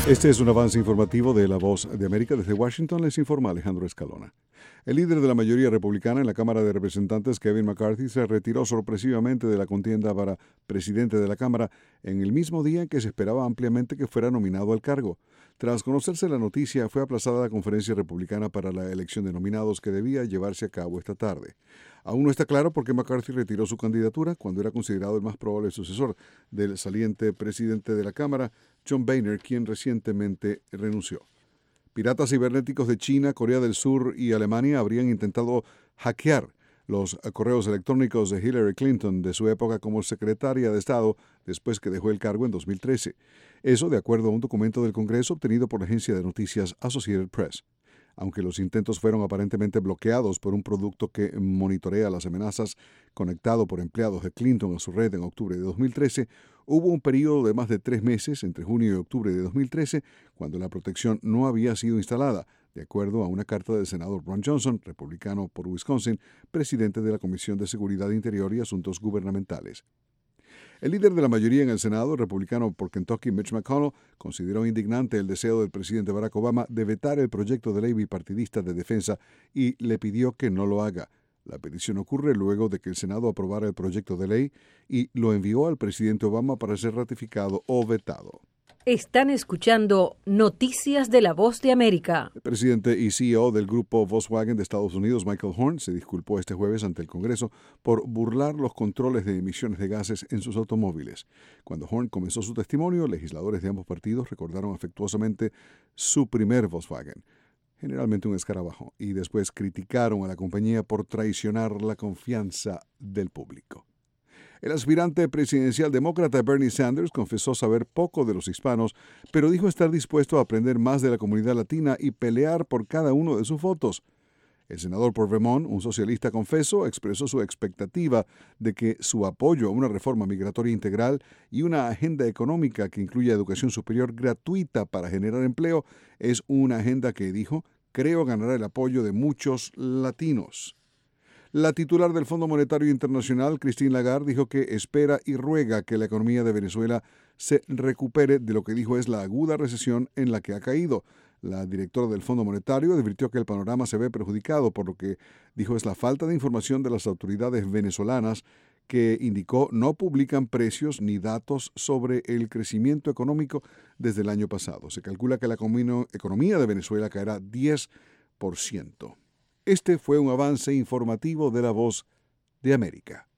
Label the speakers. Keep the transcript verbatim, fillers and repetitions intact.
Speaker 1: Este es un avance informativo de La Voz de América. Desde Washington les informa Alejandro Escalona. El líder de la mayoría republicana en la Cámara de Representantes, Kevin McCarthy, se retiró sorpresivamente de la contienda para presidente de la Cámara en el mismo día en que se esperaba ampliamente que fuera nominado al cargo. Tras conocerse la noticia, fue aplazada la conferencia republicana para la elección de nominados que debía llevarse a cabo esta tarde. Aún no está claro por qué McCarthy retiró su candidatura cuando era considerado el más probable sucesor del saliente presidente de la Cámara, John Boehner, quien recientemente renunció. Piratas cibernéticos de China, Corea del Sur y Alemania habrían intentado hackear los correos electrónicos de Hillary Clinton de su época como secretaria de Estado después que dejó el cargo en dos mil trece. Eso de acuerdo a un documento del Congreso obtenido por la agencia de noticias Associated Press. Aunque los intentos fueron aparentemente bloqueados por un producto que monitorea las amenazas conectado por empleados de Clinton a su red en octubre de dos mil trece, hubo un periodo de más de tres meses entre junio y octubre de dos mil trece cuando la protección no había sido instalada, de acuerdo a una carta del senador Ron Johnson, republicano por Wisconsin, presidente de la Comisión de Seguridad Interior y Asuntos Gubernamentales. El líder de la mayoría en el Senado, republicano por Kentucky, Mitch McConnell, consideró indignante el deseo del presidente Barack Obama de vetar el proyecto de ley bipartidista de defensa y le pidió que no lo haga. La petición ocurre luego de que el Senado aprobara el proyecto de ley y lo envió al presidente Obama para ser ratificado o vetado.
Speaker 2: Están escuchando Noticias de la Voz de América.
Speaker 1: El presidente y C E O del grupo Volkswagen de Estados Unidos, Michael Horn, se disculpó este jueves ante el Congreso por burlar los controles de emisiones de gases en sus automóviles. Cuando Horn comenzó su testimonio, legisladores de ambos partidos recordaron afectuosamente su primer Volkswagen, generalmente un escarabajo, y después criticaron a la compañía por traicionar la confianza del público. El aspirante presidencial demócrata Bernie Sanders confesó saber poco de los hispanos, pero dijo estar dispuesto a aprender más de la comunidad latina y pelear por cada uno de sus votos. El senador por Vermont, un socialista confeso, expresó su expectativa de que su apoyo a una reforma migratoria integral y una agenda económica que incluya educación superior gratuita para generar empleo es una agenda que, dijo, creo ganará el apoyo de muchos latinos. La titular del Fondo Monetario Internacional, Christine Lagarde, dijo que espera y ruega que la economía de Venezuela se recupere de lo que dijo es la aguda recesión en la que ha caído. La directora del Fondo Monetario advirtió que el panorama se ve perjudicado por lo que dijo es la falta de información de las autoridades venezolanas que indicó no publican precios ni datos sobre el crecimiento económico desde el año pasado. Se calcula que la economía de Venezuela caerá diez por ciento. Este fue un avance informativo de La Voz de América.